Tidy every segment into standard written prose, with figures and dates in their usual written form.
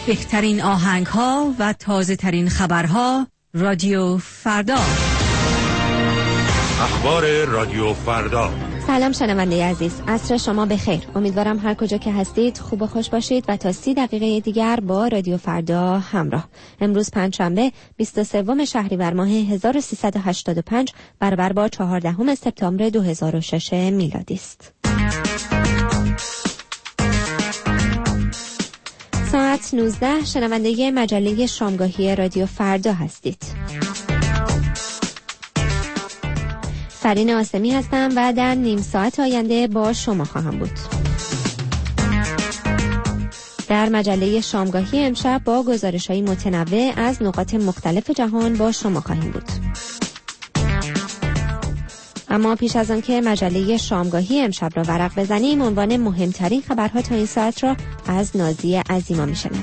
بهترین آهنگ‌ها و تازه‌ترین خبرها. رادیو فردا. اخبار رادیو فردا. سلام شنونده عزیز، عصر شما بخیر. امیدوارم هر کجا که هستید خوب و خوش باشید و تا 30 دقیقه دیگر با رادیو فردا همراه. امروز پنجشنبه 23 شهریور ماه 1385 برابر با 14 سپتامبر 2006 میلادی است. ساعت 19 شنونده مجله شامگاهی رادیو فردا هستید. فرین آسمی هستم و در نیم ساعت آینده با شما خواهم بود. در مجله شامگاهی امشب با گزارش‌های متنوع از نقاط مختلف جهان با شما خواهیم بود. اما پیش از آن که مجله شامگاهی امشب را ورق بزنیم، عنوان مهمترین خبرها تا این ساعت را از نازی عظیما میشنویم.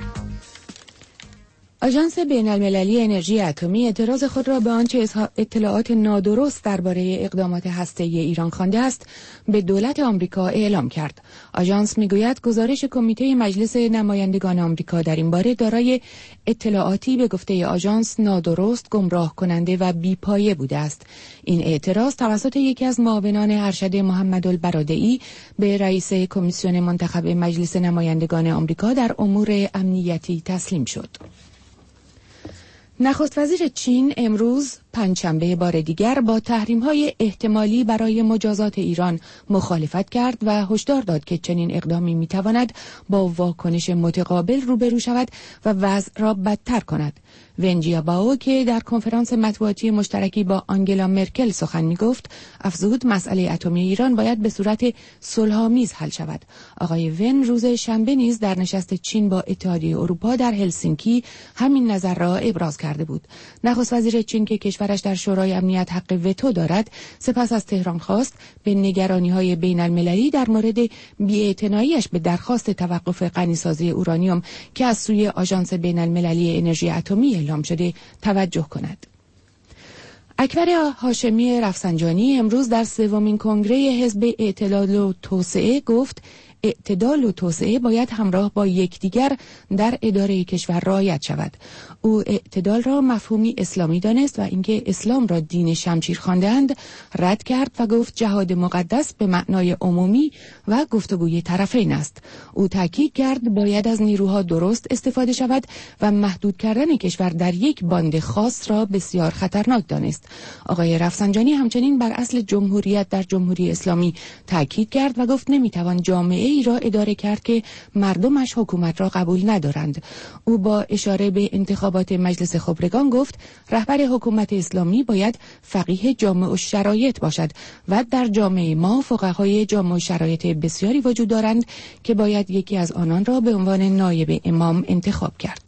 آژانس بین‌المللی انرژی اتمی اعتراض خود را به آنچه اطلاعات نادرست درباره اقدامات هسته‌ای ایران خوانده است به دولت آمریکا اعلام کرد. آژانس میگوید گزارش کمیته مجلس نمایندگان آمریکا در این باره دارای اطلاعاتی به گفته آژانس نادرست، گمراه کننده و بی‌پایه بوده است. این اعتراض توسط یکی از معاونان ارشد محمدالبرادعی به رئیس کمیسیون منتخب مجلس نمایندگان آمریکا در امور امنیتی تسلیم شد. نخست وزیر چین امروز پنجشنبه بار دیگر با تحریم‌های احتمالی برای مجازات ایران مخالفت کرد و هشدار داد که چنین اقدامی می‌تواند با واکنش متقابل روبرو شود و وضع را بدتر کند. ون جیابائو که در کنفرانس مطبوعاتی مشترکی با آنگلا مرکل سخن می‌گفت، افزود مسئله اتمی ایران باید به صورت صلح‌آمیز حل شود. آقای ون روز شنبه نیز در نشست چین با اتحادیه اروپا در هلسینکی همین نظر را ابراز کرده بود. نخست وزیر چین که کشورش در شورای امنیت حق وتو دارد، سپس از تهران خواست به نگرانی‌های بین‌المللی در مورد بی‌اعتنایی‌اش به درخواست توقف غنیسازی اورانیوم که از سوی آژانس بین‌المللی انرژی اتمی اعلام شده توجه کند. اکبر هاشمی رفسنجانی امروز در سومین کنگره حزب اعتدال و توسعه گفت اعتدال و توسعه باید همراه با یکدیگر در اداره کشور رعایت شود. او اعتدال را مفهومی اسلامی دانست و اینکه اسلام را دین شمشیر خواندند رد کرد و گفت جهاد مقدس به معنای عمومی و گفتگوی طرفین است. او تاکید کرد باید از نیروها درست استفاده شود و محدود کردن کشور در یک باند خاص را بسیار خطرناک دانست. آقای رفسنجانی همچنین بر اصل جمهوریت در جمهوری اسلامی تاکید کرد و گفت نمیتوان جامعه ای را اداره کرد که مردمش حکومت را قبول ندارند. او با اشاره به انتخابات مجلس خبرگان گفت رهبر حکومت اسلامی باید فقیه جامع الشرایط باشد و در جامعه ما فقهای جامع الشرایط بسیاری وجود دارند که باید یکی از آنان را به عنوان نایب امام انتخاب کرد.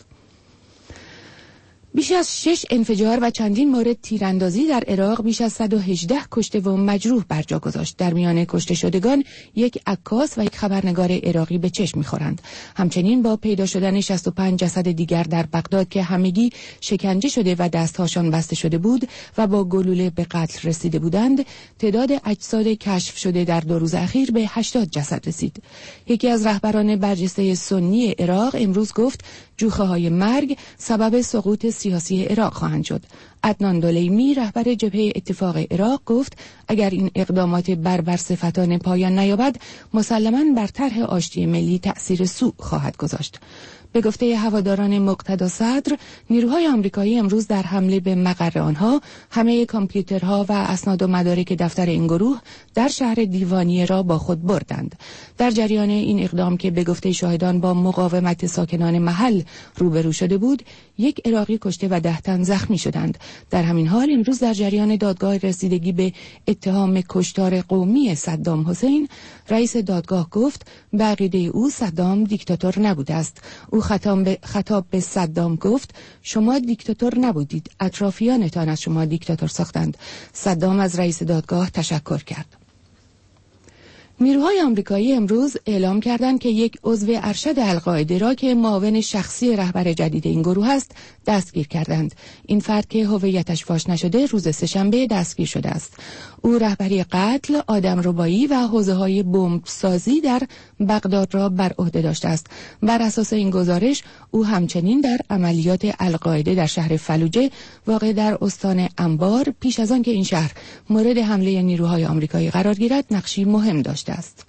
بیش از 6 انفجار و چندین مورد تیراندازی در عراق بیش از 118 کشته و مجروح بر جا گذاشت. در میان کشته شدگان یک عکاس و یک خبرنگار عراقی به چشم می‌خورند. همچنین با پیدا شدن 65 جسد دیگر در بغداد که همگی شکنجه شده و دستهاشان بسته شده بود و با گلوله به قتل رسیده بودند، تعداد اجساد کشف شده در 2 روز اخیر به 80 جسد رسید. یکی از رهبران برجسته سنی عراق امروز گفت جوخه‌های مرگ سبب سقوط سیاسی عراق خواهند شد. عدنان دلیمی رهبر جبهه اتفاق عراق گفت اگر این اقدامات برصفتانه پایان نیابد مسلماً بر طرح آشتی ملی تأثیر سوء خواهد گذاشت. به گفته هواداران مقتدا صدر، نیروهای آمریکایی امروز در حمله به مقر آنها همه کامپیوترها و اسناد و مدارک دفتر این گروه در شهر دیوانیه را با خود بردند. در جریان این اقدام که به گفته شاهدان با مقاومت ساکنان محل روبرو شده بود، یک عراقی کشته و 10 تن زخمی شدند. در همین حال امروز در جریان دادگاه رسیدگی به اتهام کشتار قومی صدام حسین، رئیس دادگاه گفت به عقیده او صدام دیکتاتور نبوده است. او خطاب به صدام گفت شما دیکتاتور نبودید، اطرافیانتان از شما دیکتاتور ساختند. صدام از رئیس دادگاه تشکر کرد. نیروهای آمریکایی امروز اعلام کردند که یک عضو ارشد القاعده را که معاون شخصی رهبر جدید این گروه است دستگیر کردند. این فرد که هویتش فاش نشده روز سه‌شنبه دستگیر شده است. او رهبری قتل، آدمربایی و حوزه‌های بمبسازی در بغداد را بر عهده داشته است. بر اساس این گزارش او همچنین در عملیات القاعده در شهر فلوجه واقع در استان انبار پیش از آن که این شهر مورد حمله نیروهای آمریکایی قرار گیرد نقشی مهم داشته است.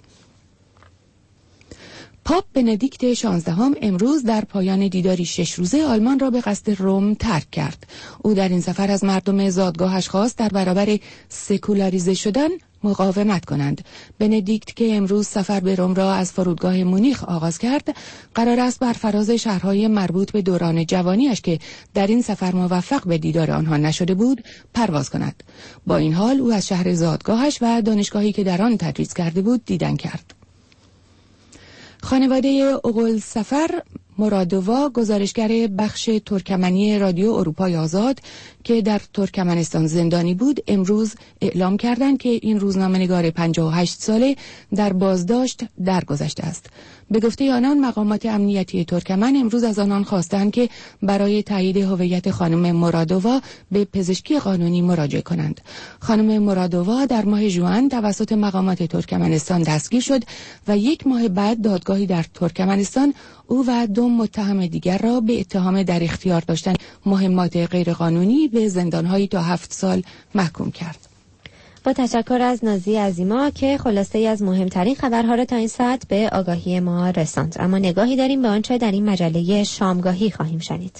پاپ بندیکت 16 امروز در پایان دیداری 6 روزه آلمان را به قصد روم ترک کرد. او در این سفر از مردم زادگاهش خواست در برابر سکولاریزه شدن مقاومت کنند. بندیکت که امروز سفر به روم را از فرودگاه مونیخ آغاز کرد، قرار است بر فراز شهرهای مربوط به دوران جوانیش که در این سفر موفق به دیدار آنها نشده بود، پرواز کند. با این حال او از شهر زادگاهش و دانشگاهی که در آن تدریس کرده بود دیدن کرد. خانواده اوغلسفر مرادووا، گزارشگر بخش ترکمنی رادیو اروپای آزاد که در ترکمنستان زندانی بود، امروز اعلام کردند که این روزنامه‌نگار 58 ساله در بازداشت درگذشته است. به گفته آنان مقامات امنیتی ترکمن امروز از آنان خواستند که برای تایید هویت خانم مرادووا به پزشکی قانونی مراجعه کنند. خانم مرادووا در ماه ژوئن توسط مقامات ترکمنستان دستگیر شد و یک ماه بعد دادگاهی در ترکمنستان او و 2 متهم دیگر را به اتهام در اختیار داشتن مهمات غیرقانونی به زندان‌هایی تا 7 سال محکوم کرد. با تشکر از نازی عظیما که خلاصه از مهمترین خبرها را تا این ساعت به آگاهی ما رساند. اما نگاهی داریم به آنچه در این مجله شامگاهی خواهیم شنید.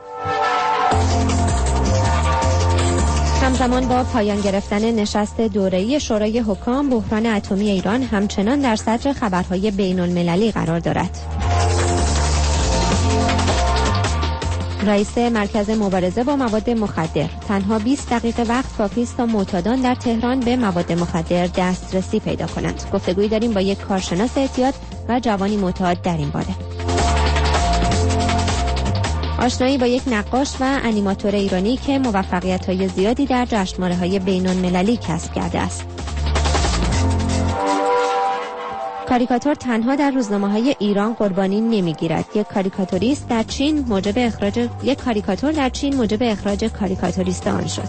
همزمان با پایان گرفتن نشست دوره‌ای شورای حکام، بحران اتمی ایران همچنان در صدر خبرهای بین‌المللی قرار دارد. رئیس مرکز مبارزه با مواد مخدر: تنها 20 دقیقه وقت کافی است تا معتادان در تهران به مواد مخدر دسترسی پیدا کنند. گفتگویی داریم با یک کارشناس اعتیاد و جوانی معتاد در این باره. آشنایی با یک نقاش و انیماتور ایرانی که موفقیت‌های زیادی در جشنواره‌های بین‌المللی کسب کرده است. کاریکاتور تنها در روزنامه‌های ایران قربانی نمی‌گیرد. یک کاریکاتور در چین موجب اخراج کاریکاتوریست آن شد.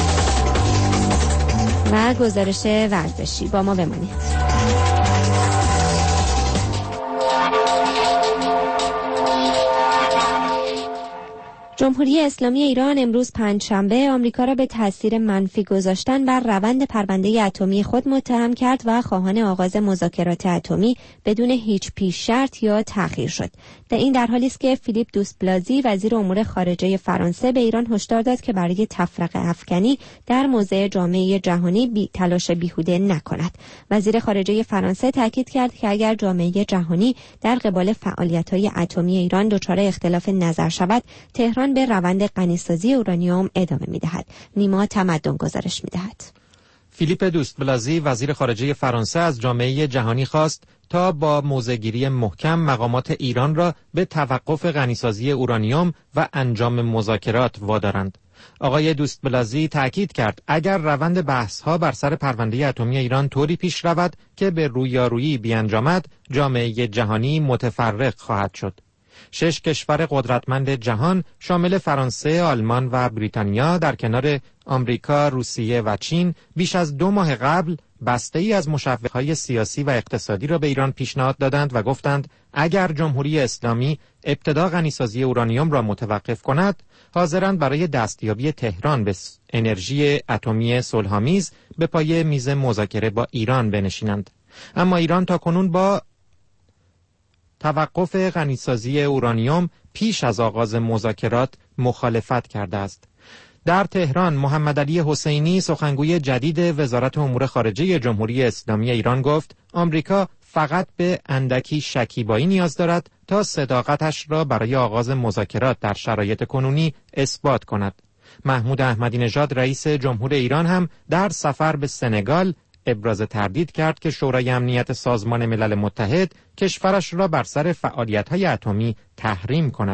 و گزارش ورزشی، با ما بمانید. جمهوری اسلامی ایران امروز پنجشنبه آمریکا را به تاثیر منفی گذاشتن بر روند پرونده اتمی خود متهم کرد و خواهان آغاز مذاکرات اتمی بدون هیچ پیش شرط یا تأخیر شد. این در حالی است که فیلیپ دوست-بلازی وزیر امور خارجه فرانسه به ایران هشدار داد که برای تفرقه افکنی در موضع جامعه جهانی تلاش بیهوده نکند. وزیر خارجه فرانسه تاکید کرد که اگر جامعه جهانی در قبال فعالیت‌های اتمی ایران دچار اختلاف نظر شود، تهران به روند غنیسازی اورانیوم ادامه می‌دهد. نیما تمدن گزارش می‌دهد. فیلیپ دوست-بلازی وزیر خارجه فرانسه از جامعه جهانی خواست تا با موضع‌گیری محکم مقامات ایران را به توقف غنیسازی اورانیوم و انجام مذاکرات وادارند. آقای دوست-بلازی تأکید کرد اگر روند بحث‌ها بر سر پرونده اتمی ایران طوری پیش رود که به رویارویی بیانجامد، جامعه جهانی متفرق خواهد شد. 6 کشور قدرتمند جهان شامل فرانسه، آلمان و بریتانیا در کنار آمریکا، روسیه و چین بیش از 2 ماه قبل بسته‌ای از مشوق‌های سیاسی و اقتصادی را به ایران پیشنهاد دادند و گفتند اگر جمهوری اسلامی ابتدا غنیسازی اورانیوم را متوقف کند، حاضرند برای دستیابی تهران به انرژی اتمی صلح‌آمیز به پای میز مذاکره با ایران بنشینند. اما ایران تاکنون با توقف غنیسازی اورانیوم پیش از آغاز مذاکرات مخالفت کرده است. در تهران محمدعلی حسینی سخنگوی جدید وزارت امور خارجه جمهوری اسلامی ایران گفت آمریکا فقط به اندکی شکیبایی نیاز دارد تا صداقتش را برای آغاز مذاکرات در شرایط کنونی اثبات کند. محمود احمدی نژاد رئیس جمهور ایران هم در سفر به سنگال ابراز تردید کرد که شورای امنیت سازمان ملل متحد کشورش را بر سر فعالیت‌های اتمی تحریم کند.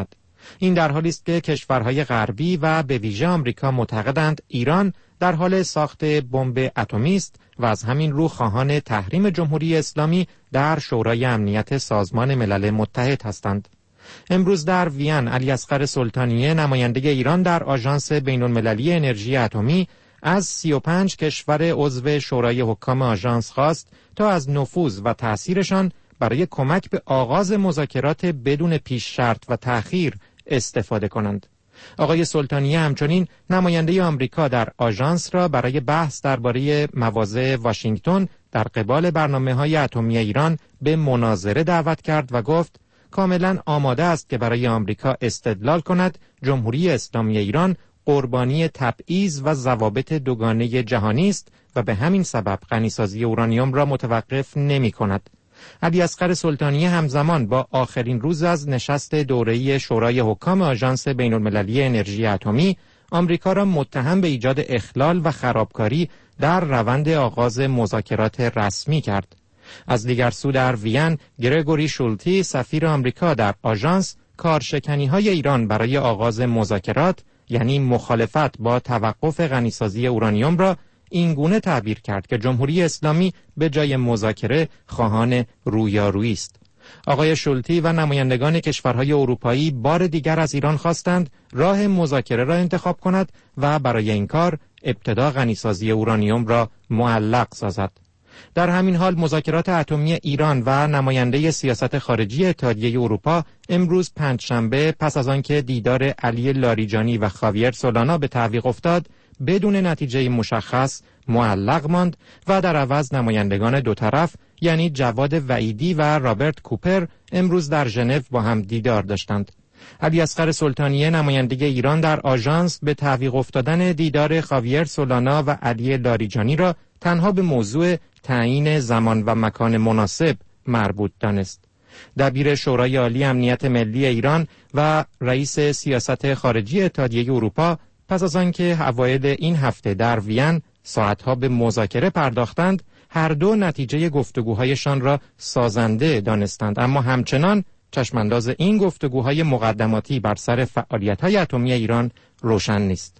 این در حالی است که کشورهای غربی و به ویژه آمریکا معتقدند ایران در حال ساخت بمب اتمی است و از همین رو خواهان تحریم جمهوری اسلامی در شورای امنیت سازمان ملل متحد هستند. امروز در وین علیاصغر سلطانیه نماینده ایران در آژانس بین‌المللی انرژی اتمی از 35 کشور عضو شورای حکام آژانس خواست تا از نفوذ و تأثیرشان برای کمک به آغاز مذاکرات بدون پیش شرط و تأخیر استفاده کنند. آقای سلطانیه همچنین نماینده آمریکا در آژانس را برای بحث درباره مواضع واشنگتن در قبال برنامه‌های اتمی ایران به مناظره دعوت کرد و گفت کاملا آماده است که برای آمریکا استدلال کند جمهوری اسلامی ایران قربانی تبعیض و ضوابط دوگانه جهانی است و به همین سبب غنیسازی اورانیوم را متوقف نمی‌کند. علیاصغر سلطانیه همزمان با آخرین روز از نشست دوره‌ای شورای حکام آژانس بین‌المللی انرژی اتمی آمریکا را متهم به ایجاد اخلال و خرابکاری در روند آغاز مذاکرات رسمی کرد. از دیگر سو در وین گرگوری شولتی سفیر آمریکا در آژانس کارشکنی‌های ایران برای آغاز مذاکرات یعنی مخالفت با توقف غنیسازی اورانیوم را اینگونه تعبیر کرد که جمهوری اسلامی به جای مذاکره خواهان رویارویی است. آقای شولتی و نمایندگان کشورهای اروپایی بار دیگر از ایران خواستند راه مذاکره را انتخاب کند و برای این کار ابتدا غنیسازی اورانیوم را معلق سازد. در همین حال مذاکرات اتمی ایران و نماینده سیاست خارجی اتحادیه اروپا امروز پنجشنبه پس از آنکه دیدار علی لاریجانی و خاویر سولانا به تعویق افتاد بدون نتیجه مشخص معلق ماند و در عوض نمایندگان دو طرف یعنی جواد وعیدی و رابرت کوپر امروز در ژنو با هم دیدار داشتند. علیاصغر سلطانیه نماینده ایران در آژانس به تعویق افتادن دیدار خاویر سولانا و علی لاریجانی را تنها به موضوع تعیین زمان و مکان مناسب مربوط دانست. دبیر شورای عالی امنیت ملی ایران و رئیس سیاست خارجی اتحادیه اروپا پس از آنکه اوایل این هفته در وین ساعتها به مذاکره پرداختند، هر دو نتیجه گفتگوهایشان را سازنده دانستند، اما همچنان چشمانداز این گفتگوهای مقدماتی بر سر فعالیت‌های اتمی ایران روشن نیست.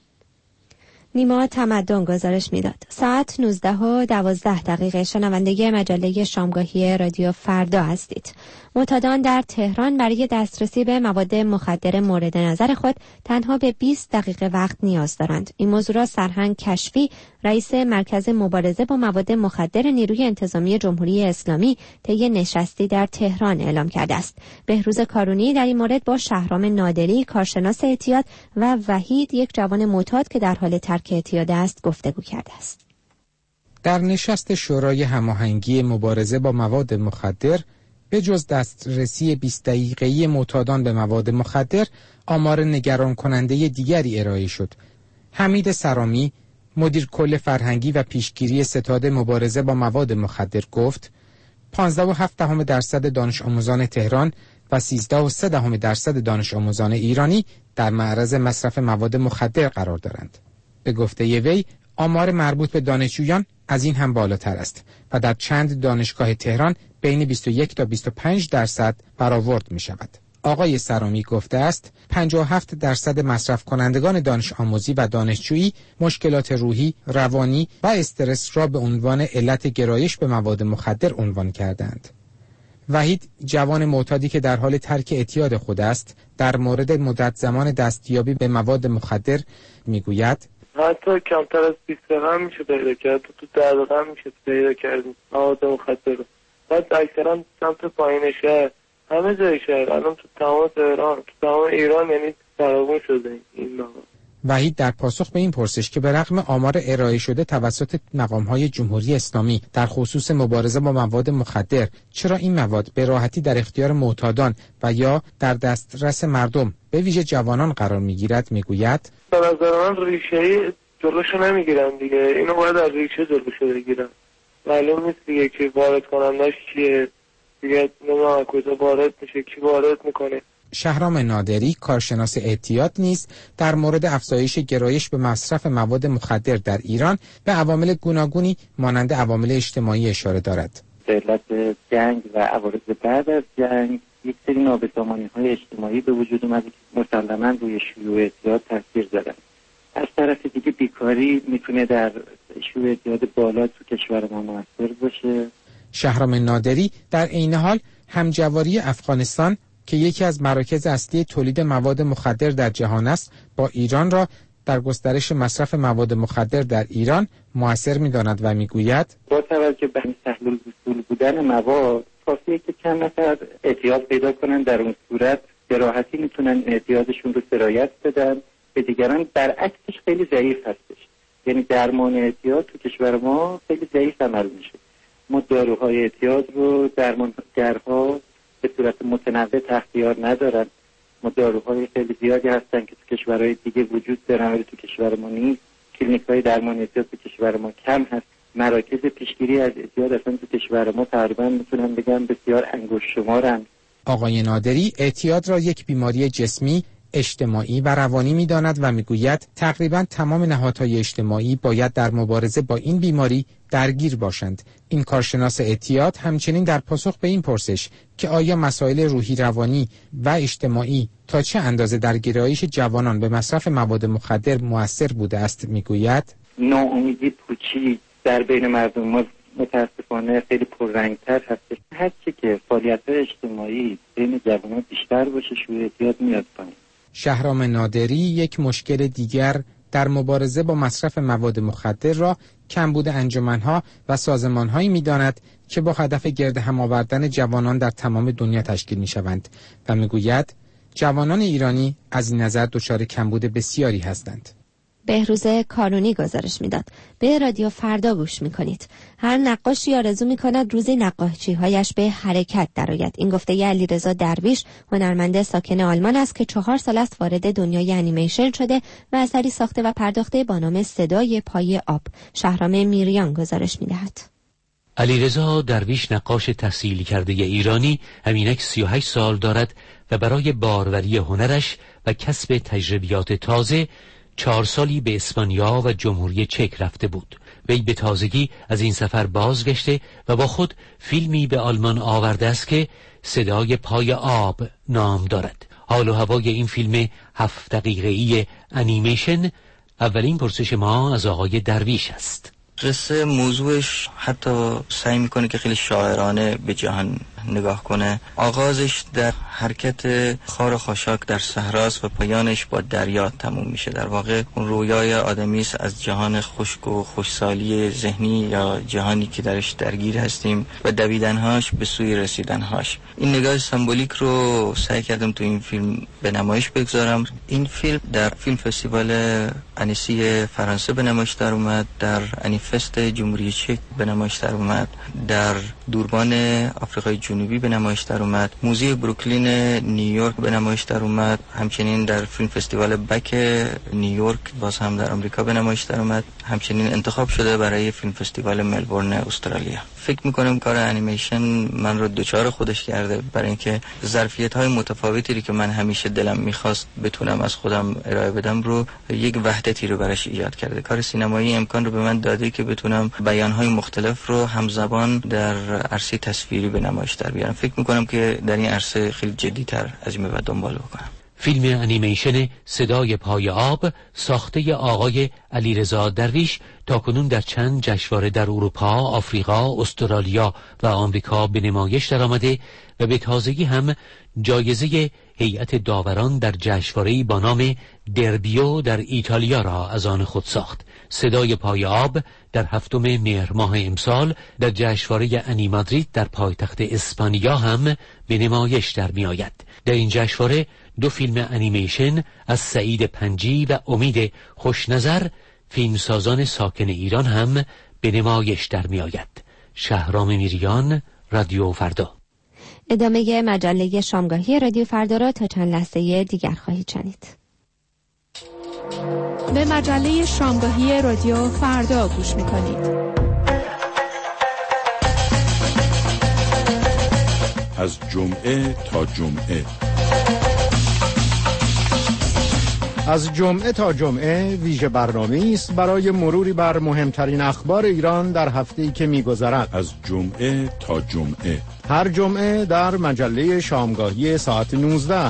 نیما تمدن گزارش میداد. ساعت 19:12 شنونده مجله شامگاهی رادیو فردا هستید. معتادان در تهران برای دسترسی به مواد مخدر مورد نظر خود تنها به 20 دقیقه وقت نیاز دارند. این موضوع را سرهنگ کشفی، رئیس مرکز مبارزه با مواد مخدر نیروی انتظامی جمهوری اسلامی طی نشستی در تهران اعلام کرده است. بهروز کارونی در این مورد با شهرام نادری، کارشناس اعتیاد و وحید، یک جوان معتاد که در حال ترک اعتیاد است، گفتگو کرده است. در نشست شورای هماهنگی مبارزه با مواد مخدر به جز دسترسی 20 دقیقه‌ای معتادان به مواد مخدر، آمار نگران کننده دیگری ارائه شد. حمید سرامی، مدیر کل فرهنگی و پیشگیری ستاد مبارزه با مواد مخدر گفت 15.7% دانش آموزان تهران و 13.3% دانش آموزان ایرانی در معرض مصرف مواد مخدر قرار دارند. به گفته وی آمار مربوط به دانشجویان از این هم بالاتر است و در چند دانشگاه تهران بین 21 تا 25% برآورد می شود. آقای سرامی گفته است 57% مصرف کنندگان دانش آموزی و دانشجویی مشکلات روحی، روانی و استرس را به عنوان علت گرایش به مواد مخدر عنوان کردند. وحید، جوان معتادی که در حال ترک اعتیاد خود است، در مورد مدت زمان دستیابی به مواد مخدر میگوید حتی کمتر از 20 دقیقه هم میشه پیدا کرد، تو 10 دقیقه هم میشه پیدا کرد مواد مخدر رو. بعد اکثرا سمت پایین شهر، همه جای شهر، الان تو تمام تهران، تو تمام ایران یعنی فراوون شده این مواد. وحید در پاسخ به این پرسش که به رغم آمار ارائه شده توسط مقام‌های جمهوری اسلامی در خصوص مبارزه با مواد مخدر، چرا این مواد به راحتی در اختیار معتادان و یا در دسترس مردم به ویژه جوانان قرار می‌گیرد، میگوید به نظر من ریشه‌ای جلوشو نمیگیرن دیگه، اینو باید از ریشه جلوشو بگیرن. معلوم نیست دیگه که وارد کنندش کیه، دیگه نمیدونم کجا وارد میشه، کی وارد میکنه. شهرام نادری، کارشناس اعتیاد نیز در مورد افزایش گرایش به مصرف مواد مخدر در ایران به عوامل گوناگونی مانند عوامل اجتماعی اشاره دارد. به علت جنگ و عوارض بعد از جنگ، یک سری نابسامانی‌های اجتماعی به وجود اومد که مسلماً روی شیوع اعتیاد تاثیر داره. از طرف دیگه بیکاری میتونه در شیوع اعتیاد بالا تو کشور ما موثر باشه. شهرام نادری در عین حال همجواری افغانستان که یکی از مراکز اصلی تولید مواد مخدر در جهان است با ایران را در گسترش مصرف مواد مخدر در ایران مؤثر می‌داند و می‌گوید با توجه به سهل الوصول بودن مواد کافیه که چند نفر اعتیاد پیدا کنن، در اون صورت به راحتی میتونن اعتیادشون رو سرایت بدن به دیگران. برعکسش خیلی ضعیف هستش، یعنی درمان اعتیاد تو کشور ما خیلی ضعیف عمل میشه. ما داروهای اعتیاد رو درمانگرها به صورت متنوع اختیار ندارن. ما داروهای خیلی زیادی هستن که تو کشورهای دیگه وجود دارن ولی تو کشور ما نیست. کلینیک‌های درمان اعتیاد تو کشور ما کم هست. مراکز پیشگیری از اعتیاد اصلا تو کشور ما تقریبا میتونم بگم بسیار انگشت شمارن. آقای نادری اعتیاد را یک بیماری جسمی، اجتماعی و روانی می‌داند و می‌گوید تقریباً تمام نهادهای اجتماعی باید در مبارزه با این بیماری درگیر باشند. این کارشناس اعتیاد همچنین در پاسخ به این پرسش که آیا مسائل روحی روانی و اجتماعی تا چه اندازه در گرایش جوانان به مصرف مواد مخدر مؤثر بوده است می‌گوید ناامیدی پوچی در بین مردم ما متاسفانه خیلی پررنگ‌تر هست. هرچی که فعالیت‌های اجتماعی بین جوانان بیشتر باشه شیوع اعتیاد میاد پایین. شهرام نادری یک مشکل دیگر در مبارزه با مصرف مواد مخدر را کمبود انجمن‌ها و سازمان‌هایی می‌داند که با هدف گرد هم آوردن جوانان در تمام دنیا تشکیل می‌شوند و می‌گوید جوانان ایرانی از این نظر دچار کمبود بسیاری هستند. بهروز کارونی گزارش میداد. به رادیو فردا گوش میکنید. هر نقاشی آرزو میکند روزی نقاشی‌هایش به حرکت درآید. این گفته علیرضا درویش، هنرمند ساکن آلمان است که 4 سال است وارد دنیای انیمیشن شده و اثری ساخته و پرداخته با نام صدای پای آب. شهرام میریان گزارش میدهد. علیرضا درویش نقاش تحصیل کرده ایرانی همینک 38 سال دارد و برای باروری هنرش و کسب تجربیات تازه 4 سالی به اسپانیا و جمهوری چک رفته بود. وی به تازگی از این سفر بازگشته و با خود فیلمی به آلمان آورده است که صدای پای آب نام دارد. حال و هوای این فیلم 7 دقیقه‌ای انیمیشن اولین پرسش ما از آقای درویش است. قصه موضوعش حتی سعی میکنه که خیلی شاعرانه به جهان نگاه کنه. آغازش در حرکت خار خاشاک در صحراست و پایانش با دریا تموم میشه. در واقع اون رویای آدمی است از جهان خشک و خوشسالی ذهنی یا جهانی که درش درگیر هستیم و دویدنهاش به سوی رسیدنهاش. این نگاه سمبولیک رو سعی کردم تو این فیلم به نمایش بگذارم. این فیلم در فیلم فستیوال انیسی فرانسه به نمایش در اومد، در انیفست جمهوری چک به نمایش در اومد، در دوربان آفریقای جنوبی به نمایش در اومد، موزه بروکلین نیویورک به نمایش در اومد، همچنین در فیلم فستیوال بک نیویورک باز هم در آمریکا به نمایش در اومد، همچنین انتخاب شده برای فیلم فستیوال ملبورن استرالیا. فکر میکنم کار انیمیشن من رو دوچار خودش کرده برای اینکه ظرفیت‌های متفاوتی که من همیشه دلم می‌خواست بتونم از خودم ارائه بدم رو یک وحدتی رو براش ایجاد کرده. کار سینمایی امکان رو به من داده که بتونم بیان‌های مختلف رو همزبان در عرصه تصویری به نمایش در بیارم. فکر میکنم که در این عرصه خیلی جدی‌تر از این به بعد دنبال بکنم. فیلم انیمیشن صدای پای آب ساخته آقای علیرضا درویش تاکنون در چند جشنواره در اروپا، آفریقا، استرالیا و آمریکا به نمایش درآمده و به تازگی هم جایزه هیئت داوران در جشنواره‌ای با نام دربیو در ایتالیا را از آن خود ساخت. صدای پای آب در 7 مهر ماه امسال در جشنواره انیمادرید در پایتخت اسپانیا هم به نمایش در می آید. در این جشنواره 2 فیلم انیمیشن از سعید پنجی و امید خوشنظر فیلمسازان ساکن ایران هم به نمایش در می آید. شهرام میریان، رادیو فردا. ادامه مجله شامگاهی رادیو فردا را تا چند لحظه دیگر خواهید شنید. به مجله شامگاهی رادیو فردا گوش می‌کنید. از جمعه تا جمعه. از جمعه تا جمعه ویژه برنامه‌ای است برای مروری بر مهمترین اخبار ایران در هفته‌ای که می‌گذرد. از جمعه تا جمعه هر جمعه در مجله شامگاهی ساعت 19.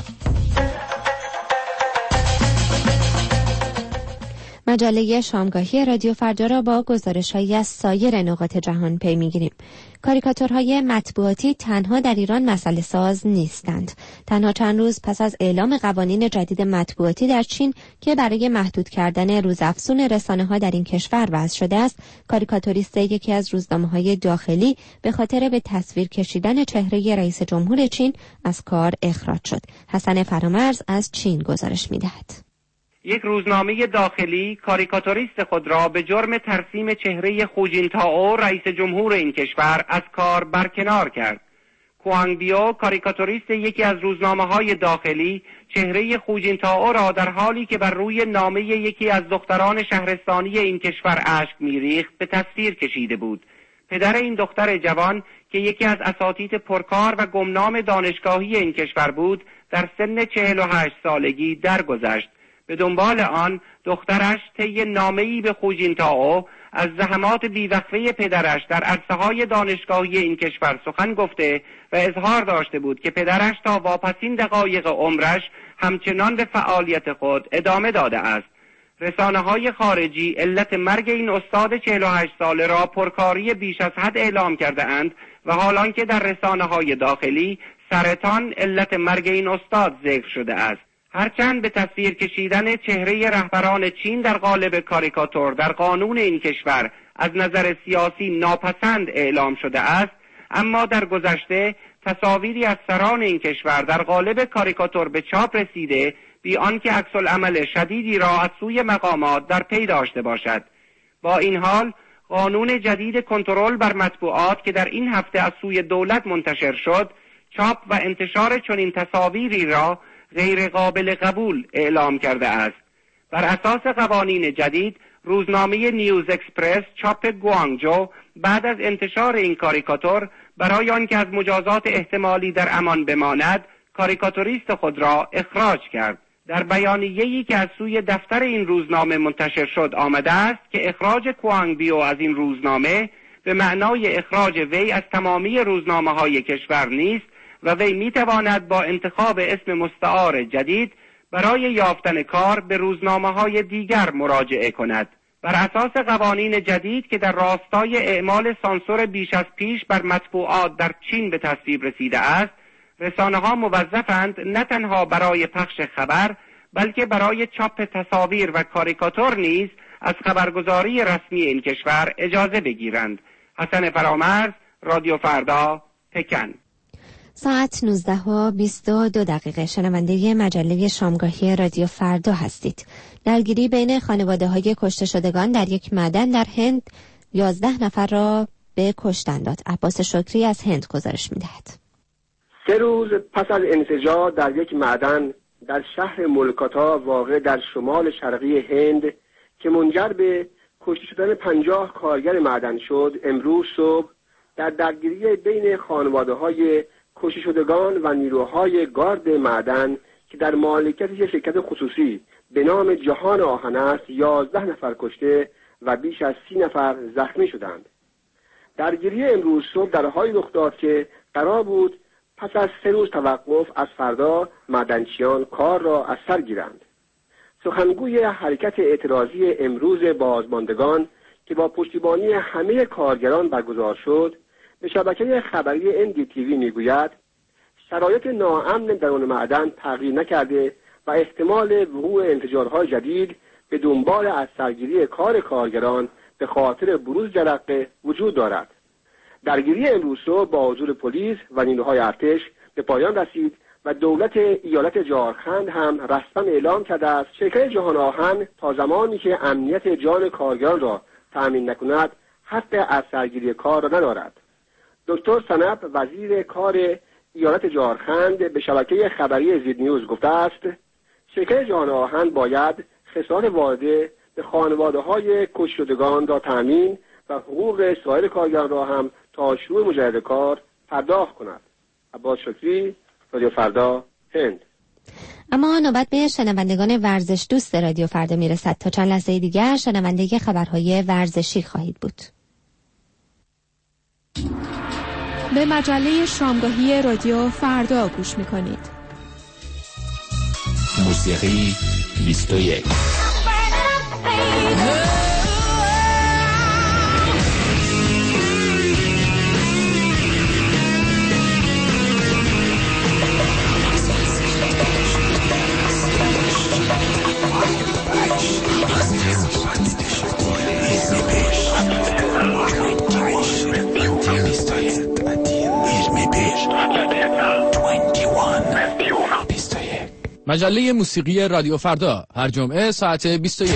مجله شامگاهی رادیو فردا را با گزارش‌هایی از سایر نقاط جهان پی می‌گیریم. کاریکاتورهای مطبوعاتی تنها در ایران مسئله ساز نیستند. تنها چند روز پس از اعلام قوانین جدید مطبوعاتی در چین که برای محدود کردن روزافزون رسانه‌ها در این کشور وضع شده است، کاریکاتوریست یکی از روزنامه‌های داخلی به خاطر به تصویر کشیدن چهره رئیس جمهور چین از کار اخراج شد. حسن فرامرز از چین گزارش می‌دهد. یک روزنامه داخلی کاریکاتوریست خود را به جرم ترسیم چهره خو جینتائو رئیس جمهور این کشور از کار برکنار کرد. کوانگ بیو کاریکاتوریست یکی از روزنامه‌های داخلی چهره خو جینتائو را در حالی که بر روی نامه یکی از دختران شهرستانی این کشور اشک می‌ریخت به تصویر کشیده بود. پدر این دختر جوان که یکی از اساتید پرکار و گمنام دانشگاهی این کشور بود در سن 48 سالگی درگذشت. به دنبال آن دخترش طی نامه‌ای به خو جینتائو از زحمات بیوقفه پدرش در عرصه‌های دانشگاهی این کشور سخن گفته و اظهار داشته بود که پدرش تا واپسین دقایق عمرش همچنان به فعالیت خود ادامه داده است. رسانه‌های خارجی علت مرگ این استاد 48 ساله را پرکاری بیش از حد اعلام کرده اند و حالان که در رسانه‌های داخلی سرطان علت مرگ این استاد ذکر شده است. هرچند به تصویر کشیدن چهره رهبران چین در قالب کاریکاتور در قانون این کشور از نظر سیاسی ناپسند اعلام شده است، اما در گذشته تصاویری از سران این کشور در قالب کاریکاتور به چاپ رسیده بی آنکه عکس‌العمل شدیدی را از سوی مقامات در پی داشته باشد. با این حال قانون جدید کنترل بر مطبوعات که در این هفته از سوی دولت منتشر شد، چاپ و انتشار چنین تصاویری را غیر قابل قبول اعلام کرده است. بر اساس قوانین جدید روزنامه نیوز اکسپرس چاپ گوانگجو بعد از انتشار این کاریکاتور برای آنکه از مجازات احتمالی در امان بماند کاریکاتوریست خود را اخراج کرد. در بیانیه‌ای که از سوی دفتر این روزنامه منتشر شد آمده است که اخراج کوانگ بیو از این روزنامه به معنای اخراج وی از تمامی روزنامه‌های کشور نیست و وی میتواند با انتخاب اسم مستعار جدید برای یافتن کار به روزنامه‌های دیگر مراجعه کند. بر اساس قوانین جدید که در راستای اعمال سانسور بیش از پیش بر مطبوعات در چین به تصویب رسیده است، رسانه‌ها موظفند نه تنها برای پخش خبر بلکه برای چاپ تصاویر و کاریکاتور نیز از خبرگزاری رسمی این کشور اجازه بگیرند. حسن فرامرز، رادیو فردا، پکن. ساعت 19:22 شنونده مجله شامگاهی رادیو فردا هستید. درگیری بین خانواده‌های کشته شدگان در یک معدن در هند 11 نفر را به کشتن داد. عباس شکری از هند گزارش می‌دهد. 3 روز پس از انفجار در یک معدن در شهر مولکاتا واقع در شمال شرقی هند که منجر به کشته شدن 50 کارگر معدن شد، امروز صبح در درگیری بین خانواده‌های کشته شدگان و نیروهای گارد معدن که در مالکیت یک شرکت خصوصی به نام جهان آهن است 11 نفر کشته و بیش از 30 نفر زخمی شدند. درگیری امروز صبح در حالی رخ داد که قرار بود پس از 3 روز توقف از فردا معدنچیان کار را از سر گیرند. سخنگوی حرکت اعتراضی امروز بازماندگان که با پشتیبانی همه کارگران برگزار شد به شبکه خبری NDTV میگوید شرایط ناامن درون معدن تغییر نکرده و احتمال وقوع انفجارهای جدید به دنبال از سرگیری کار کارگران به خاطر بروز جرقه وجود دارد. درگیری امروز صبح با حضور پلیس و نیروهای ارتش به پایان رسید و دولت ایالت جارخند هم رسما اعلام کرده است شرکت جهان آهن تا زمانی که امنیت جان کارگران را تأمین نکند حق از سرگیری کار را ندارد. دکتر سنپ وزیر کار ایالت جارخند به شبکه خبری زید نیوز گفته است شرکت جهان آهن باید خسارات وارده به خانواده‌های کشته شدگان را تأمین و حقوق سایر کارگران را هم تا شروع مجدد کار پرداخت کند. عباس شکری، رادیو فردا، هند. اما نوبت به شنوندگان ورزش دوست رادیو فردا میرسد. تا چند لحظه دیگر شنونده خبرهای ورزشی خواهید بود. به مجله شامگاهی رادیو فردا گوش میکنید. موسیقی 21. مجله موسیقی رادیو فردا هر جمعه ساعت 21.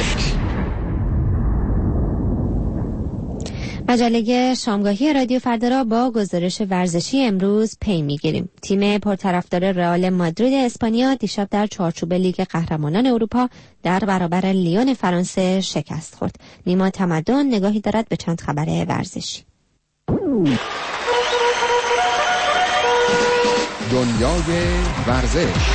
مجله شامگاهی رادیو فردا را با گزارش ورزشی امروز پی میگیریم. تیم پرطرفدار رئال مادرید اسپانیا دیشب در چارچوب لیگ قهرمانان اروپا در برابر لیون فرانسه شکست خورد. نیما تمدن نگاهی دارد به چند خبر ورزشی. دنیای ورزش.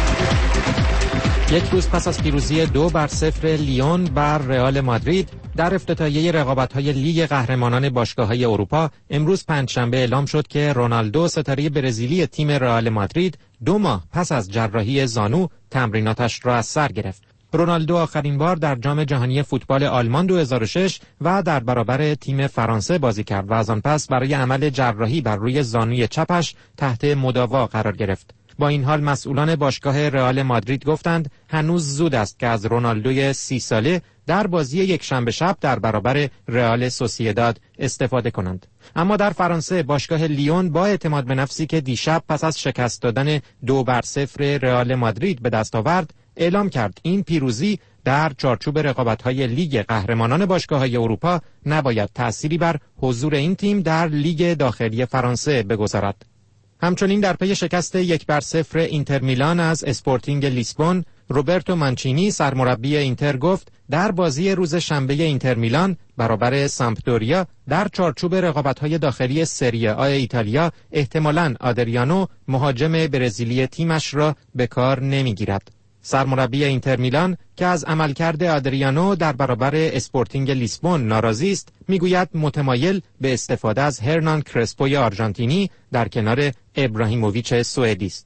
یک روز پس از پیروزی 2-0 لیون بر رئال مادرید در افتتاحیه رقابت‌های لیگ قهرمانان باشگاه‌های اروپا، امروز پنجشنبه اعلام شد که رونالدو ستاره برزیلی تیم رئال مادرید 2 ماه پس از جراحی زانو تمریناتش را از سر گرفت. رونالدو آخرین بار در جام جهانی فوتبال آلمان 2006 و در برابر تیم فرانسه بازی کرد و از آن پس برای عمل جراحی بر روی زانوی چپش تحت مداوا قرار گرفت. با این حال مسئولان باشگاه رئال مادرید گفتند هنوز زود است که از رونالدوی 30 ساله در بازی یک شنبه شب در برابر رئال سوسییداد استفاده کنند. اما در فرانسه باشگاه لیون با اعتماد به نفسی که دیشب پس از شکست دادن 2-0 رئال مادرید به دست آورد، اعلام کرد این پیروزی در چارچوب رقابت‌های لیگ قهرمانان باشگاه‌های اروپا نباید تأثیری بر حضور این تیم در لیگ داخلی فرانسه بگذارد. همچنین در پی شکست 1-0 اینتر میلان از اسپورتینگ لیسبون، روبرتو مانچینی سرمربی اینتر گفت در بازی روز شنبه اینتر میلان برابر سامپدوریا در چارچوب رقابت‌های داخلی سری آ ایتالیا احتمالاً آدریانو مهاجم برزیلی تیمش را به کار نمی‌گیرد. سرمربی اینتر میلان که از عملکرد آدریانو در برابر اسپورتینگ لیسبون ناراضی است، میگوید متمایل به استفاده از هرنان کرسپوی آرژانتینی در کنار ابراهیموویچ سوئدی است.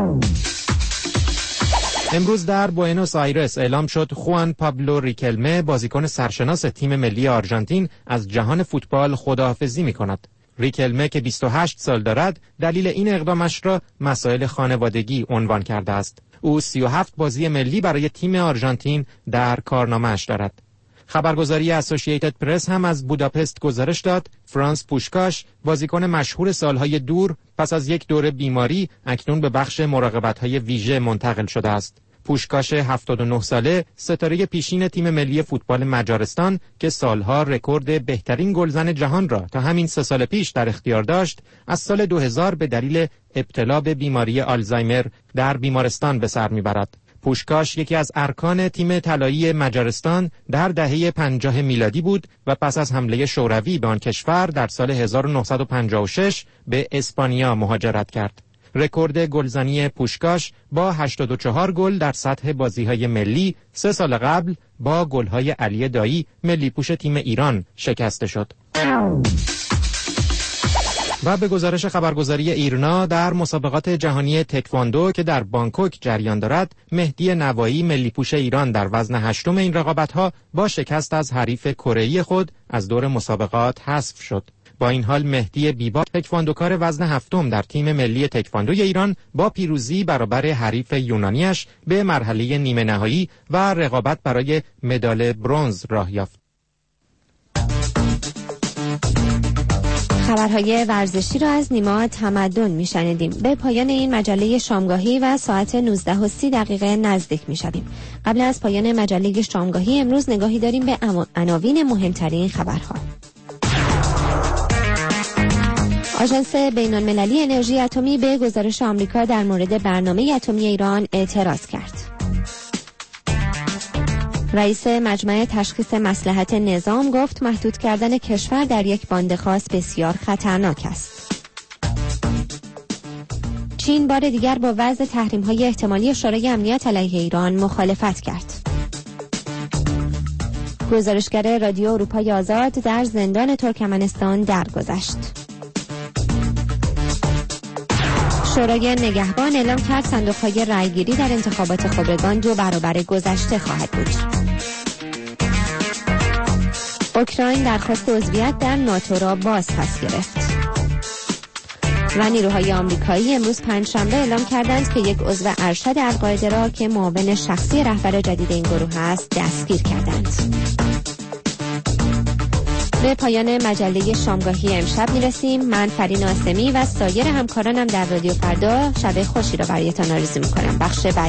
امروز در بوئنوس آیرس اعلام شد خوان پابلو ریکلمه بازیکن سرشناس تیم ملی آرژانتین از جهان فوتبال خداحافظی می‌کند. ریکلمه که 28 سال دارد دلیل این اقدامش را مسائل خانوادگی عنوان کرده است. او 37 بازی ملی برای تیم آرژانتین در کارنامه‌اش دارد. خبرگزاری اسوسییتد پرس هم از بوداپست گزارش داد فرانس پوشکاش بازیکن مشهور سالهای دور پس از یک دوره بیماری اکنون به بخش مراقبت‌های ویژه منتقل شده است. پوشکاش 79 ساله ستاره پیشین تیم ملی فوتبال مجارستان که سالها رکورد بهترین گلزن جهان را تا همین 3 سال پیش در اختیار داشت، از سال 2000 به دلیل ابتلا به بیماری آلزایمر در بیمارستان به سر میبرد. پوشکاش یکی از ارکان تیم طلایی مجارستان در دهه 50 میلادی بود و پس از حمله شوروی به آن کشور در سال 1956 به اسپانیا مهاجرت کرد. رکورد گلزنی پوشکاش با 84 گل در سطح بازی‌های ملی 3 سال قبل با گل‌های علی دایی ملی پوش تیم ایران شکسته شد. و به گزارش خبرگزاری ایرنا در مسابقات جهانی تکواندو که در بانکوک جریان دارد، مهدی نوایی ملی پوش ایران در وزن 8 این رقابت‌ها با شکست از حریف کره‌ای خود از دور مسابقات حذف شد. با این حال مهدی بیبا تکواندوکار وزن 7 در تیم ملی تکواندوی ایران با پیروزی برابر حریف یونانیش به مرحله نیمه نهایی و رقابت برای مدال برنز راه یافت. خبرهای ورزشی را از نیما تمدن میشنیدیم. به پایان این مجله شامگاهی و ساعت 19:30 نزدیک میشویم. قبل از پایان مجله شامگاهی امروز نگاهی داریم به عناوین مهمترین خبرها. آژانس بین‌المللی انرژی اتمی به گزارش آمریکا در مورد برنامه اتمی ایران اعتراض کرد. رئیس مجمع تشخیص مصلحت نظام گفت محدود کردن کشور در یک باند خاص بسیار خطرناک است. چین بار دیگر با وضع تحریم‌های احتمالی شورای امنیت علیه ایران مخالفت کرد. گزارشگر رادیو اروپای آزاد در زندان ترکمنستان درگذشت. شورای نگهبان اعلام کرد صندوق‌های رأیگیری در انتخابات خبرگان 2 برابر گذشته خواهد بود. اوکراین درخواست عضویت در ناتو را باز پس گرفت. و نیروهای آمریکایی امروز پنجشنبه اعلام کردند که یک عضو ارشد القاعده را که معاون شخصی رهبر جدید این گروه است دستگیر کردند. به پایان مجله شامگاهی امشب میرسیم. من فرین آسمی و سایر همکارانم در رادیو فردا شب خوشی را برایتان آرزو میکنم. بخش بعد